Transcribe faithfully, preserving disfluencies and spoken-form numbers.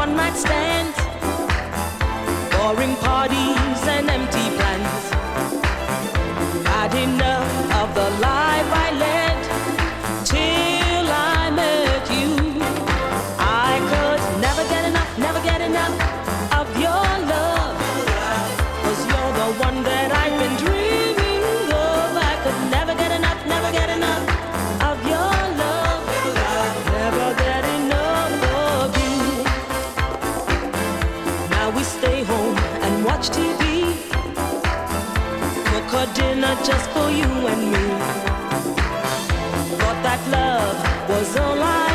one night stands, boring parties and empty plans. Had enough of the life I led till I met you. I could never get enough, never get enough of your love, 'cause you're the one that I've been dreaming of. I could never get enough, never get enough of your love, never get enough of you. Now we stay home and watch T V, cook a dinner just for you and me. Thought that love was all I